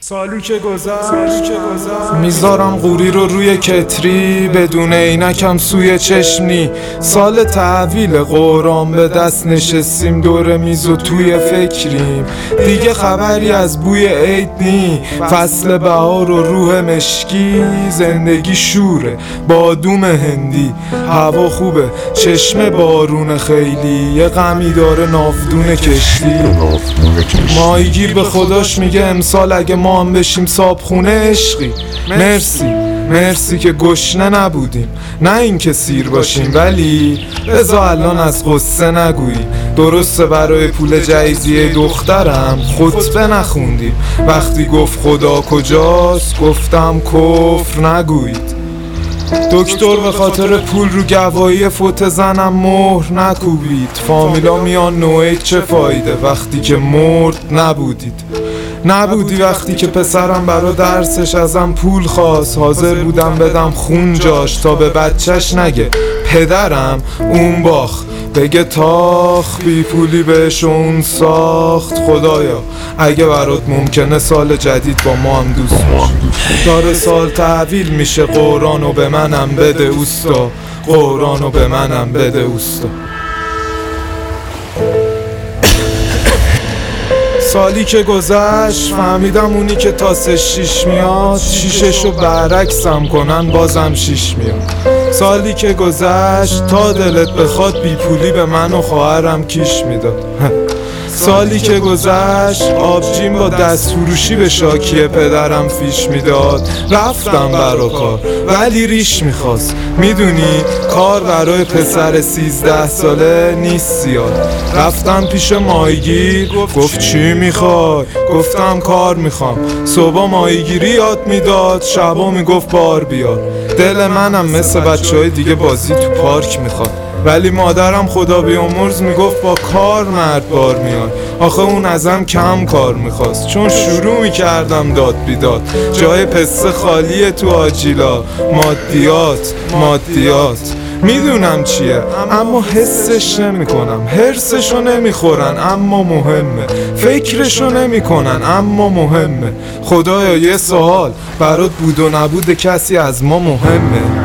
سالی که گذشت میذارم قوری رو روی کتری، بدون عینکم سوی چشمنی. سال تحویل قرآن به دست نشستیم دور میز و توی فکریم. دیگه خبری از بوی عید نی، فصل بهار و روح مشکی. زندگی شوره بادوم هندی، هوا خوبه چشم بارون خیلی. یه غمی داره ناودون کشتی. ماهیگیر به خداش میگه امسال اگه ما هم بشیم صابخونه عشقی. مرسی که گشنه نبودیم، نه این که سیر باشیم. ولی بذار الان از غصه نگویی. درسته برای پول جایزیه دخترم خطبه نخوندیم. وقتی گفت خدا کجاست گفتم کفر نگویید. دکتر به خاطر پول رو گواهی فوت زنم مهر نکوبید. فامیلا میان نوعید چه فایده وقتی که مرد نبودی وقتی که پسرم برا درسش ازم پول خواست. حاضر بودم بدم خون جاش تا به بچهش نگه پدرم اون باخت. بگه تاخ بی پولی بهش اون ساخت. خدایا اگه برات ممکنه سال جدید با ما هم دوست باشی. داره سال تحویل میشه قرآنو به منم بده اوستا. قرآنو به منم بده اوستا. سالی که گذشت فهمیدم اونی که تاسش شیش میاد شیششو برعکسم کنن بازم شیش میاد. سالی که گذشت تا دلت بخواد بی پولی به من و خواهرم کیش میداد. سالی که گذشت آبجیم با دست فروشی به شاکی پدرم فیش میداد. رفتم برا کار ولی ریش میخواست. میدونی کار برای پسر 13 ساله نیست زیاد. رفتم پیش ماهیگیر گفت چی میخوای؟ گفتم کار میخوام. صبح ماهیگیری یاد میداد، شبا میگفت بار بیار. دل منم مثل بچهای دیگه بازی تو پارک میخواد. ولی مادرم خدا بیامرز میگفت با کار مرد بار میاد. آخه اون ازم کم کار میخواست چون شروع میکردم داد بیداد. جای پسته خالیه تو آجیلا. مادیات میدونم چیه اما حسش نمیکنم. حرسشو نمیخورن اما مهمه. فکرشو نمیکنن اما مهمه. خدایا یه سوال برات بود و نبود کسی از ما مهمه.